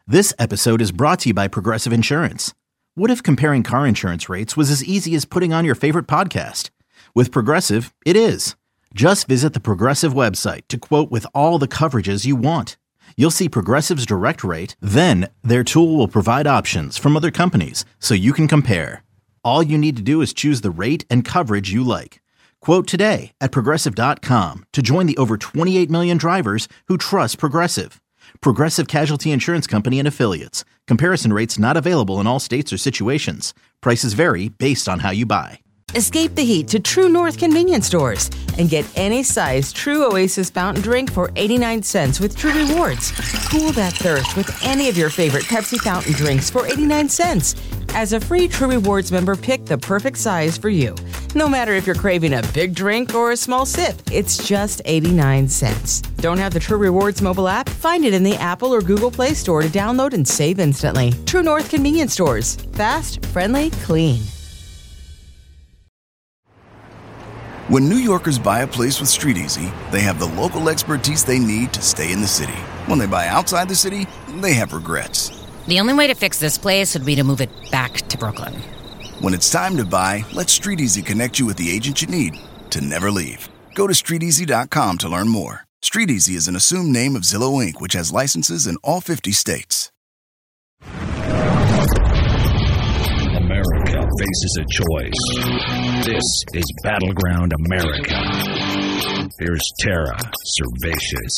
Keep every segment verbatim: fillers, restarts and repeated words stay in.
This episode is brought to you by Progressive Insurance. What if comparing car insurance rates was as easy as putting on your favorite podcast? With Progressive, it is. Just visit the Progressive website to quote with all the coverages you want. You'll see Progressive's direct rate, then their tool will provide options from other companies so you can compare. All you need to do is choose the rate and coverage you like. Quote today at progressive dot com to join the over twenty-eight million drivers who trust Progressive. Progressive Casualty Insurance Company and Affiliates. Comparison rates not available in all states or situations. Prices vary based on how you buy. Escape the heat to True North convenience stores and get any size True Oasis fountain drink for eighty-nine cents with True Rewards. Cool that thirst with any of your favorite Pepsi fountain drinks for eighty-nine cents. As a free True Rewards member, pick the perfect size for you. No matter if you're craving a big drink or a small sip, it's just eighty-nine cents. Don't have the True Rewards mobile app? Find it in the Apple or Google Play Store to download and save instantly. True North convenience stores. Fast, friendly, clean. When New Yorkers buy a place with StreetEasy, they have the local expertise they need to stay in the city. When they buy outside the city, they have regrets. The only way to fix this place would be to move it back to Brooklyn. When it's time to buy, let StreetEasy connect you with the agent you need to never leave. Go to street easy dot com to learn more. StreetEasy is an assumed name of Zillow Incorporated, which has licenses in all fifty states. America faces a choice. This is Battleground America. Here's Tara Servatius.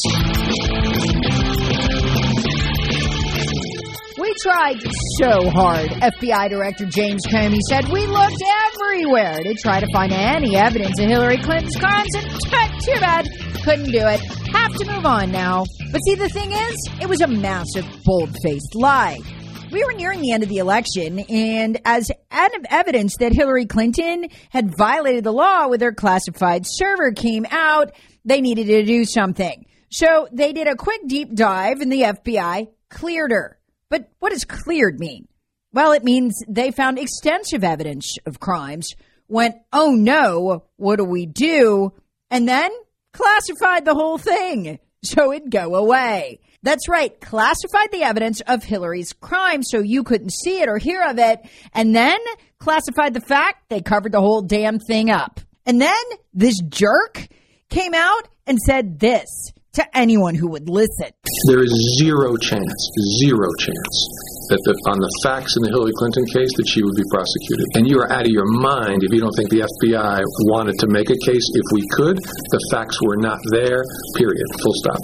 We tried so hard, F B I Director James Comey said. We looked everywhere to try to find any evidence of Hillary Clinton's crimes, and too bad, couldn't do it. Have to move on now. But see, the thing is, it was a massive, bold-faced lie. We were nearing the end of the election, and as evidence that Hillary Clinton had violated the law with her classified server came out, they needed to do something. So they did a quick deep dive, and the F B I cleared her. But what does cleared mean? Well, it means they found extensive evidence of crimes, went, oh no, what do we do? And then classified the whole thing so it'd go away. That's right, classified the evidence of Hillary's crime so you couldn't see it or hear of it, and then classified the fact they covered the whole damn thing up. And then this jerk came out and said this to anyone who would listen. There is zero chance, zero chance that the, on the facts in the Hillary Clinton case that she would be prosecuted. And you are out of your mind if you don't think the F B I wanted to make a case if we could. The facts were not there, period, full stop.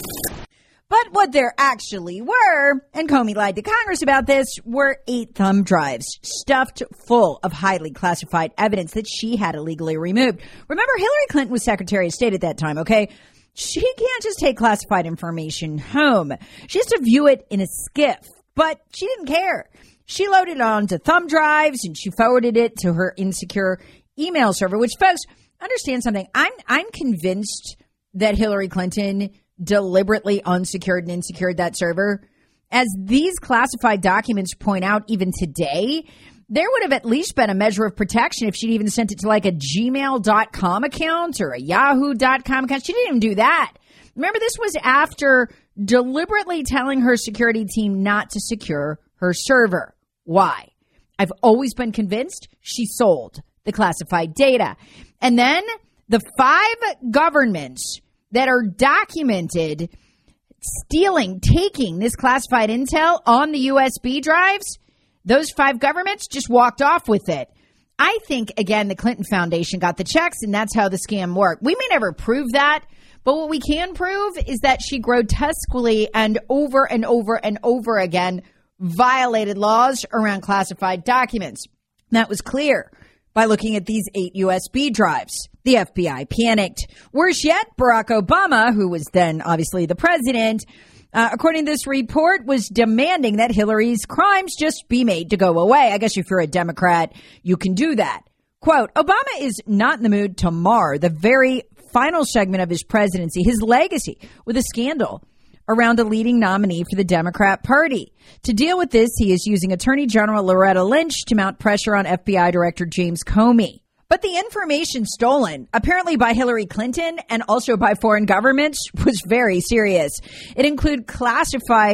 But what there actually were, and Comey lied to Congress about this, were eight thumb drives stuffed full of highly classified evidence that she had illegally removed. Remember, Hillary Clinton was Secretary of State at that time, okay? She can't just take classified information home. She has to view it in a skiff. But she didn't care. She loaded it onto thumb drives and she forwarded it to her insecure email server, which, folks, understand something. I'm I'm convinced that Hillary Clinton deliberately unsecured and insecured that server. As these classified documents point out even today, there would have at least been a measure of protection if she'd even sent it to like a gmail dot com account or a yahoo dot com account. She didn't even do that. Remember, this was after deliberately telling her security team not to secure her server. Why? I've always been convinced she sold the classified data. And then the five governments that are documented stealing, taking this classified intel on the U S B drives, those five governments just walked off with it. I think, again, the Clinton Foundation got the checks, and that's how the scam worked. We may never prove that, but what we can prove is that she grotesquely and over and over and over again violated laws around classified documents. That was clear by looking at these eight U S B drives. The F B I panicked. Worse yet, Barack Obama, who was then obviously the president, uh, according to this report, was demanding that Hillary's crimes just be made to go away. I guess if you're a Democrat, you can do that. Quote, Obama is not in the mood to mar the very final segment of his presidency, his legacy, with a scandal around a leading nominee for the Democrat Party. To deal with this, he is using Attorney General Loretta Lynch to mount pressure on F B I Director James Comey. But the information stolen, apparently by Hillary Clinton and also by foreign governments, was very serious. It included classified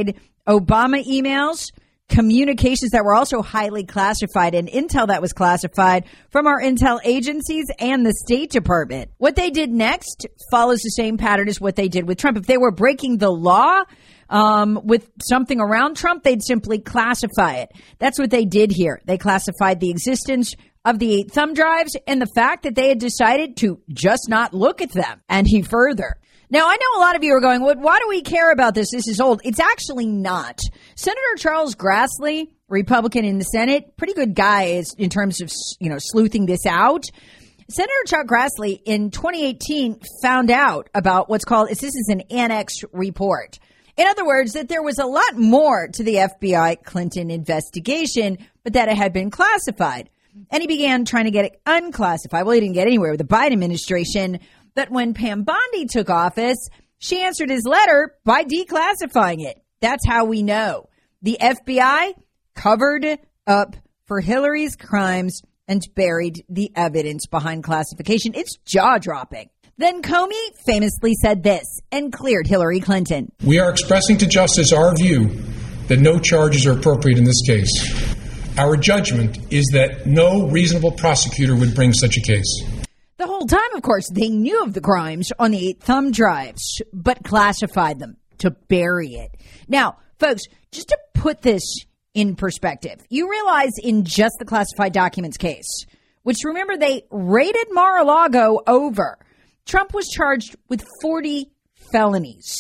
Obama emails, communications that were also highly classified, and intel that was classified from our intel agencies and the State Department. What they did next follows the same pattern as what they did with Trump. If they were breaking the law um, with something around Trump, they'd simply classify it. That's what they did here. They classified the existence of the eight thumb drives and the fact that they had decided to just not look at them any further. Now, I know a lot of you are going, well, why do we care about this? This is old. It's actually not. Senator Charles Grassley, Republican in the Senate, pretty good guy is in terms of, you know, sleuthing this out. Senator Chuck Grassley in twenty eighteen found out about what's called, this is an annex report. In other words, that there was a lot more to the F B I Clinton investigation, but that it had been classified. And he began trying to get it unclassified. Well, he didn't get anywhere with the Biden administration. But when Pam Bondi took office, she answered his letter by declassifying it. That's how we know. The F B I covered up for Hillary's crimes and buried the evidence behind classification. It's jaw-dropping. Then Comey famously said this and cleared Hillary Clinton. We are expressing to justice our view that no charges are appropriate in this case. Our judgment is that no reasonable prosecutor would bring such a case. The whole time, of course, they knew of the crimes on the eight thumb drives, but classified them to bury it. Now, folks, just to put this in perspective, you realize in just the classified documents case, which remember they raided Mar-a-Lago over, Trump was charged with forty felonies,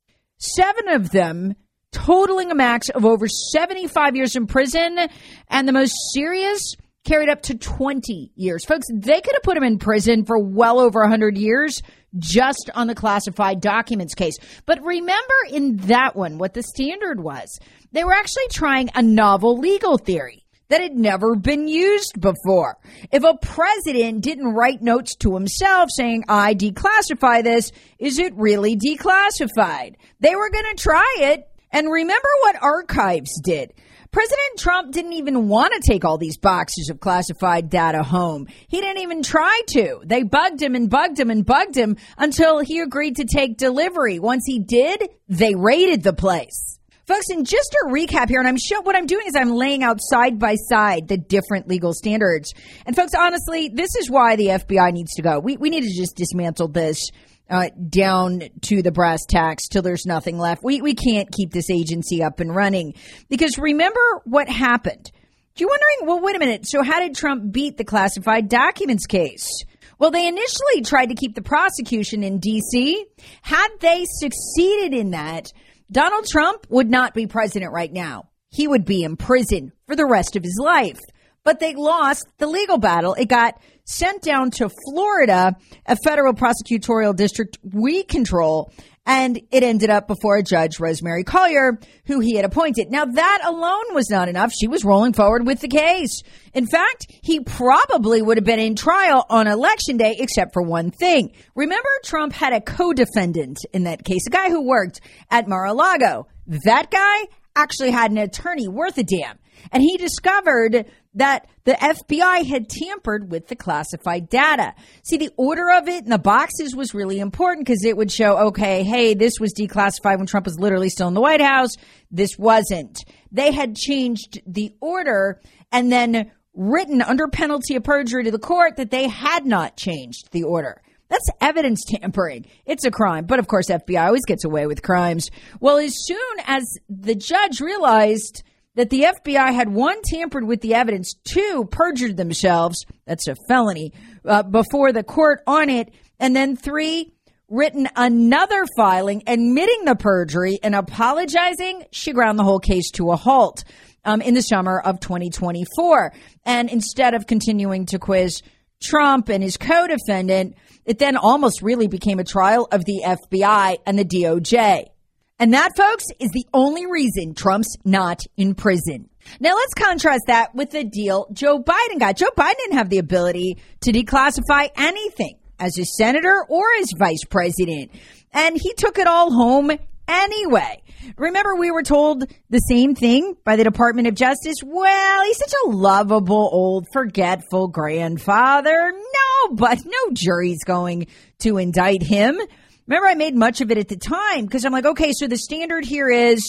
seven of them totaling a max of over seventy-five years in prison, and the most serious carried up to twenty years. Folks, they could have put him in prison for well over one hundred years just on the classified documents case. But remember in that one, what the standard was. They were actually trying a novel legal theory that had never been used before. If a president didn't write notes to himself saying, I declassify this, is it really declassified? They were going to try it. And remember what archives did. President Trump didn't even want to take all these boxes of classified data home. He didn't even try to. They bugged him and bugged him and bugged him until he agreed to take delivery. Once he did, they raided the place. Folks, and just to recap here, and I'm sure what I'm doing is I'm laying out side by side the different legal standards. And folks, honestly, this is why the F B I needs to go. We we need to just dismantle this Uh, down to the brass tacks till there's nothing left. We we can't keep this agency up and running because remember what happened. You're wondering, well, wait a minute. So how did Trump beat the classified documents case? Well, they initially tried to keep the prosecution in D C. Had they succeeded in that, Donald Trump would not be president right now. He would be in prison for the rest of his life. But they lost the legal battle. It got sent down to Florida, a federal prosecutorial district we control, and it ended up before a judge, Rosemary Collyer, who he had appointed. Now, that alone was not enough. She was rolling forward with the case. In fact, he probably would have been in trial on Election Day, except for one thing. Remember, Trump had a co-defendant in that case, a guy who worked at Mar-a-Lago. That guy actually had an attorney worth a damn. And he discovered that the F B I had tampered with the classified data. See, the order of it in the boxes was really important because it would show, okay, hey, this was declassified when Trump was literally still in the White House. This wasn't. They had changed the order and then written under penalty of perjury to the court that they had not changed the order. That's evidence tampering. It's a crime. But of course, F B I always gets away with crimes. Well, as soon as the judge realized that the F B I had, one, tampered with the evidence, two, perjured themselves, that's a felony, uh, before the court on it, and then three, written another filing admitting the perjury and apologizing, she ground the whole case to a halt um, in the summer of twenty twenty-four. And instead of continuing to quiz Trump and his co-defendant, it then almost really became a trial of the F B I and the D O J. And that, folks, is the only reason Trump's not in prison. Now, let's contrast that with the deal Joe Biden got. Joe Biden didn't have the ability to declassify anything as a senator or as vice president. And he took it all home anyway. Remember, we were told the same thing by the Department of Justice. Well, he's such a lovable, old, forgetful grandfather. No, but no jury's going to indict him. Remember, I made much of it at the time because I'm like, okay, so the standard here is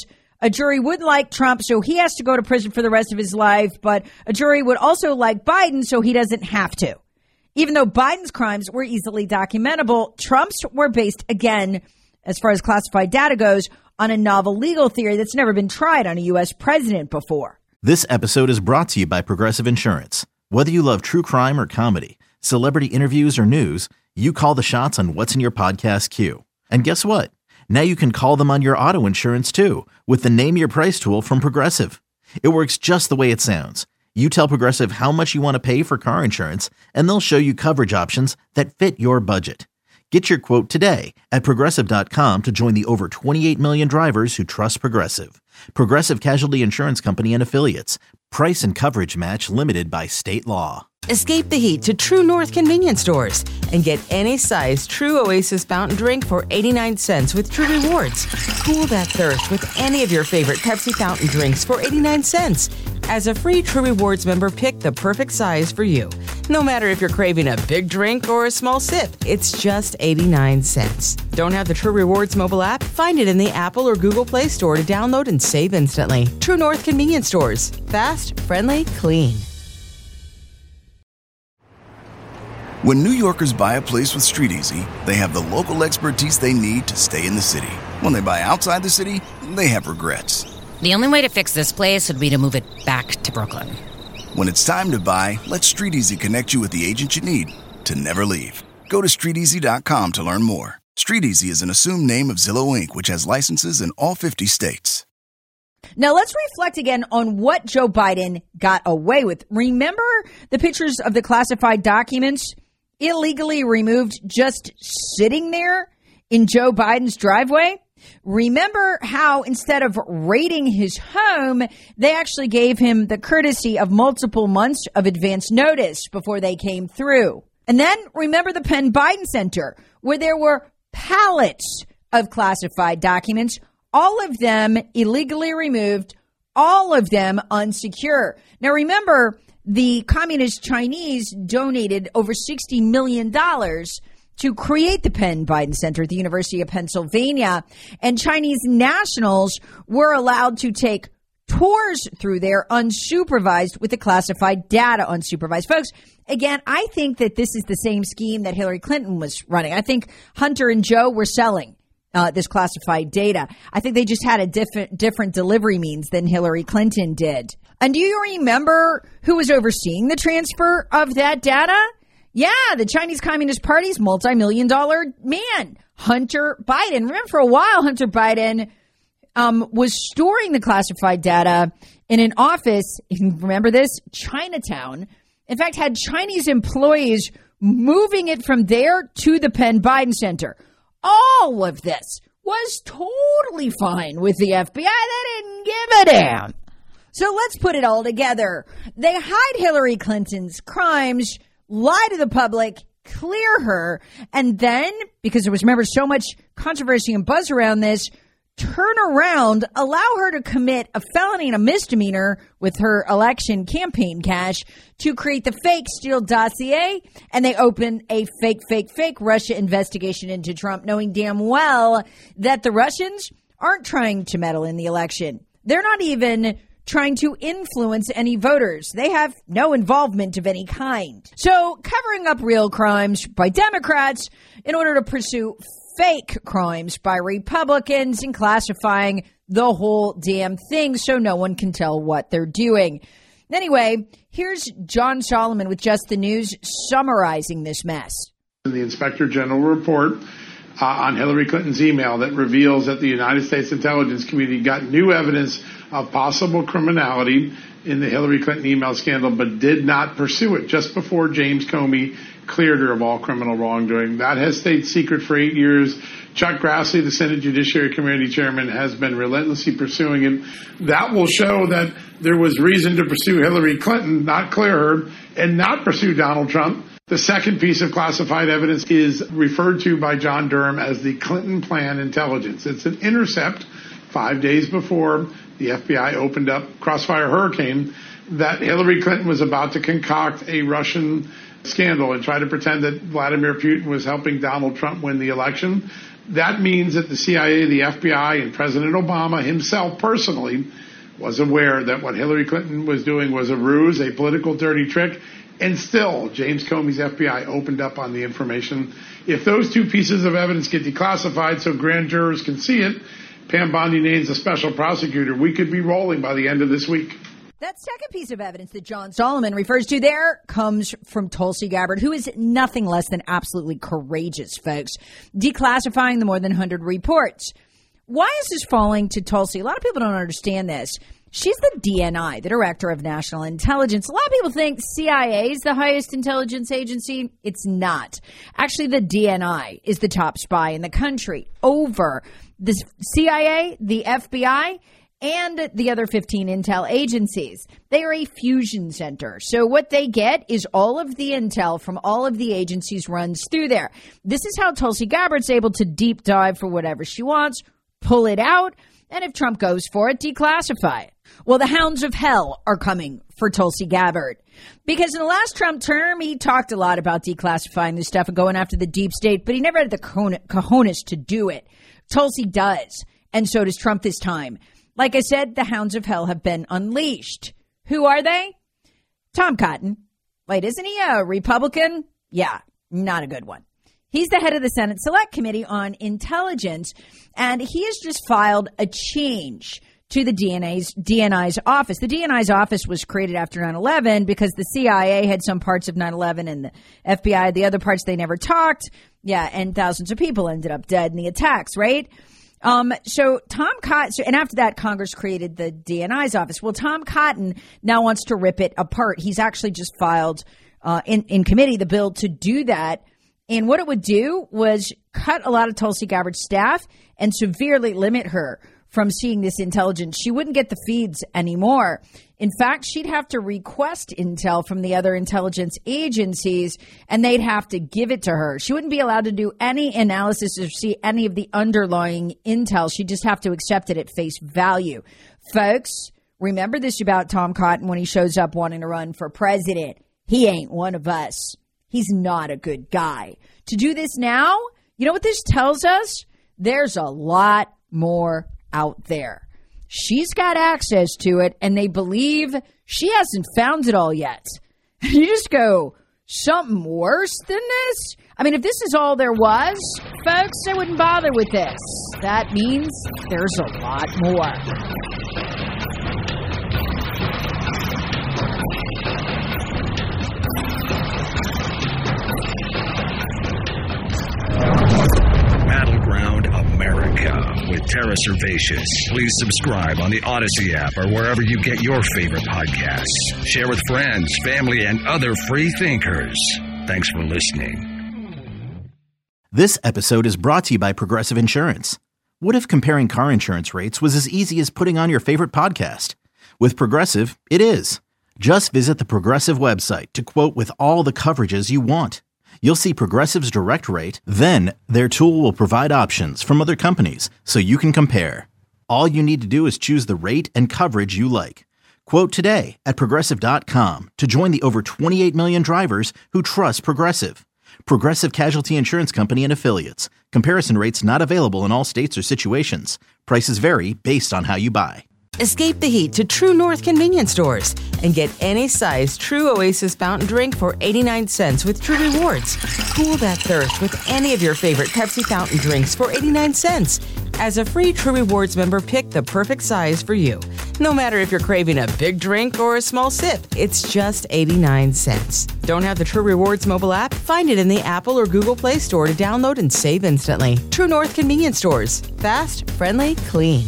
A jury wouldn't like Trump, so he has to go to prison for the rest of his life, but a jury would also like Biden, so he doesn't have to. Even though Biden's crimes were easily documentable, Trump's were based, again, as far as classified data goes, on a novel legal theory that's never been tried on a U S president before. This episode is brought to you by Progressive Insurance. Whether you love true crime or comedy, celebrity interviews or news, you call the shots on what's in your podcast queue. And guess what? Now you can call them on your auto insurance too with the Name Your Price tool from Progressive. It works just the way it sounds. You tell Progressive how much you want to pay for car insurance, and they'll show you coverage options that fit your budget. Get your quote today at Progressive dot com to join the over twenty-eight million drivers who trust Progressive. Progressive Casualty Insurance Company and Affiliates. Price and coverage match limited by state law. Escape the heat to True North convenience stores and get any size True Oasis fountain drink for eighty-nine cents with True Rewards. Cool that thirst with any of your favorite Pepsi fountain drinks for eighty-nine cents. As a free True Rewards member, pick the perfect size for you. No matter if you're craving a big drink or a small sip, it's just eighty-nine cents. Don't have the True Rewards mobile app? Find it in the Apple or Google Play Store to download and save instantly. True North convenience stores. Fast, friendly, clean. When New Yorkers buy a place with StreetEasy, they have the local expertise they need to stay in the city. When they buy outside the city, they have regrets. The only way to fix this place would be to move it back to Brooklyn. When it's time to buy, let StreetEasy connect you with the agent you need to never leave. Go to street easy dot com to learn more. StreetEasy is an assumed name of Zillow Incorporated, which has licenses in all fifty states. Now, let's reflect again on what Joe Biden got away with. Remember the pictures of the classified documents illegally removed just sitting there in Joe Biden's driveway? Remember how instead of raiding his home, they actually gave him the courtesy of multiple months of advance notice before they came through. And then remember the Penn Biden Center, where there were pallets of classified documents, all of them illegally removed, all of them unsecure. Now remember, the communist Chinese donated over sixty million dollars to create the Penn Biden Center at the University of Pennsylvania. And Chinese nationals were allowed to take tours through there unsupervised with the classified data unsupervised. Folks, again, I think that this is the same scheme that Hillary Clinton was running. I think Hunter and Joe were selling uh, this classified data. I think they just had a different, different delivery means than Hillary Clinton did. And do you remember who was overseeing the transfer of that data? Yeah, the Chinese Communist Party's multi-million dollar man, Hunter Biden. Remember, for a while, Hunter Biden um, was storing the classified data in an office, remember this, Chinatown. In fact, had Chinese employees moving it from there to the Penn Biden Center. All of this was totally fine with the F B I. They didn't give a damn. So let's put it all together. They hide Hillary Clinton's crimes, lie to the public, clear her, and then, because there was, remember, so much controversy and buzz around this, turn around, allow her to commit a felony and a misdemeanor with her election campaign cash to create the fake Steele dossier, and they open a fake, fake, fake Russia investigation into Trump, knowing damn well that the Russians aren't trying to meddle in the election. They're not even trying to influence any voters. They have no involvement of any kind. So covering up real crimes by Democrats in order to pursue fake crimes by Republicans and classifying the whole damn thing so no one can tell what they're doing. Anyway, here's John Solomon with Just the News summarizing this mess. The Inspector General report uh, on Hillary Clinton's email that reveals that the United States intelligence community got new evidence of possible criminality in the Hillary Clinton email scandal, but did not pursue it just before James Comey cleared her of all criminal wrongdoing. That has stayed secret for eight years. Chuck Grassley, the Senate Judiciary Committee chairman, has been relentlessly pursuing it. That will show that there was reason to pursue Hillary Clinton, not clear her, and not pursue Donald Trump. The second piece of classified evidence is referred to by John Durham as the Clinton Plan Intelligence. It's an intercept five days before the F B I opened up Crossfire Hurricane that Hillary Clinton was about to concoct a Russian scandal and try to pretend that Vladimir Putin was helping Donald Trump win the election. That means that the C I A, the F B I, and President Obama himself personally was aware that what Hillary Clinton was doing was a ruse, a political dirty trick, and still James Comey's F B I opened up on the information. If those two pieces of evidence get declassified so grand jurors can see it, Pam Bondi names a special prosecutor. We could be rolling by the end of this week. That second piece of evidence that John Solomon refers to there comes from Tulsi Gabbard, who is nothing less than absolutely courageous, folks, declassifying the more than one hundred reports. Why is this falling to Tulsi? A lot of people don't understand this. She's the D N I, the Director of National Intelligence. A lot of people think C I A is the highest intelligence agency. It's not. Actually, the D N I is the top spy in the country over the C I A, the F B I, and the other fifteen intel agencies. They are a fusion center. So what they get is all of the intel from all of the agencies runs through there. This is how Tulsi Gabbard's able to deep dive for whatever she wants, pull it out, and if Trump goes for it, declassify it. Well, the hounds of hell are coming for Tulsi Gabbard, because in the last Trump term, he talked a lot about declassifying this stuff and going after the deep state, but he never had the cojones to do it. Tulsi does, and so does Trump this time. Like I said, the hounds of hell have been unleashed. Who are they? Tom Cotton. Wait, isn't he a Republican? Yeah, not a good one. He's the head of the Senate Select Committee on Intelligence, and he has just filed a change to the D N A's, D N I's office. The D N I's office was created after nine eleven because the C I A had some parts of nine eleven and the F B I had the other parts. They never talked. Yeah, and thousands of people ended up dead in the attacks, right? Um, so Tom Cotton, so, and after that, Congress created the D N I's office. Well, Tom Cotton now wants to rip it apart. He's actually just filed uh, in, in committee the bill to do that. And what it would do was cut a lot of Tulsi Gabbard's staff and severely limit her from seeing this intelligence. She wouldn't get the feeds anymore. In fact, she'd have to request intel from the other intelligence agencies, and they'd have to give it to her. She wouldn't be allowed to do any analysis or see any of the underlying intel. She'd just have to accept it at face value. Folks, remember this about Tom Cotton when he shows up wanting to run for president. He ain't one of us. He's not a good guy. To do this now, you know what this tells us? There's a lot more out there. She's got access to it, and they believe she hasn't found it all yet. You just go, something worse than this? I mean, if this is all there was, folks, I wouldn't bother with this. That means there's a lot more. Battleground America with Tara Servatius. Please subscribe on the Odyssey app or wherever you get your favorite podcasts. Share with friends, family, and other free thinkers. Thanks for listening. This episode is brought to you by Progressive Insurance. What if comparing car insurance rates was as easy as putting on your favorite podcast? With Progressive, it is. Just visit the Progressive website to quote with all the coverages you want. You'll see Progressive's direct rate, then their tool will provide options from other companies so you can compare. All you need to do is choose the rate and coverage you like. Quote today at Progressive dot com to join the over twenty-eight million drivers who trust Progressive. Progressive Casualty Insurance Company and Affiliates. Comparison rates not available in all states or situations. Prices vary based on how you buy. Escape the heat to True North convenience stores and get any size True Oasis fountain drink for eighty-nine cents with True Rewards. Cool that thirst with any of your favorite Pepsi fountain drinks for eighty-nine cents. As a free True Rewards member, pick the perfect size for you. No matter if you're craving a big drink or a small sip, it's just eighty-nine cents. Don't have the True Rewards mobile app? Find it in the Apple or Google Play Store to download and save instantly. True North convenience stores. Fast, friendly, clean.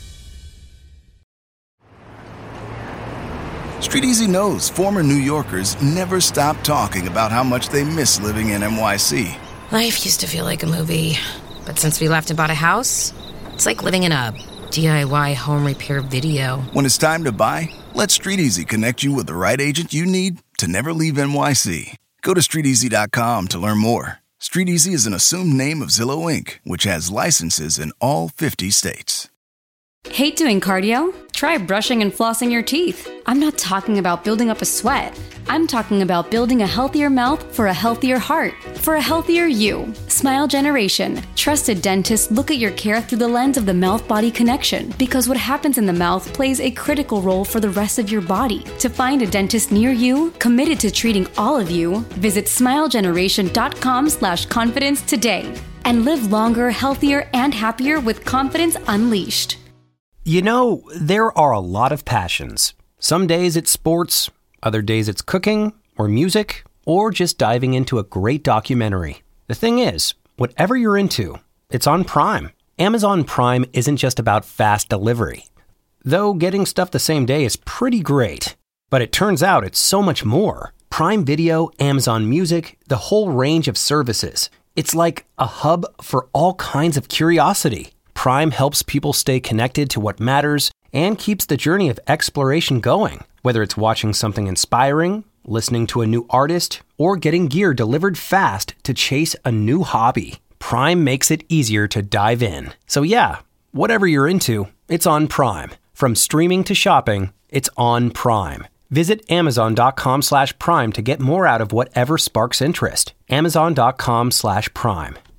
StreetEasy knows former New Yorkers never stop talking about how much they miss living in N Y C. Life used to feel like a movie, but since we left and bought a house, it's like living in a D I Y home repair video. When it's time to buy, let StreetEasy connect you with the right agent you need to never leave N Y C. Go to street easy dot com to learn more. StreetEasy is an assumed name of Zillow Incorporated, which has licenses in all fifty states. Hate doing cardio? Try brushing and flossing your teeth. I'm not talking about building up a sweat. I'm talking about building a healthier mouth for a healthier heart, for a healthier you. Smile Generation. Trusted dentists look at your care through the lens of the mouth-body connection, because what happens in the mouth plays a critical role for the rest of your body. To find a dentist near you, committed to treating all of you, visit smilegeneration.com slash confidence today. And live longer, healthier, and happier with confidence unleashed. You know, there are a lot of passions. Some days it's sports, other days it's cooking, or music, or just diving into a great documentary. The thing is, whatever you're into, it's on Prime. Amazon Prime isn't just about fast delivery. Though getting stuff the same day is pretty great. But it turns out it's so much more. Prime Video, Amazon Music, the whole range of services. It's like a hub for all kinds of curiosity. Prime helps people stay connected to what matters and keeps the journey of exploration going. Whether it's watching something inspiring, listening to a new artist, or getting gear delivered fast to chase a new hobby, Prime makes it easier to dive in. So yeah, whatever you're into, it's on Prime. From streaming to shopping, it's on Prime. Visit amazon.com slash prime to get more out of whatever sparks interest. Amazon.com slash prime.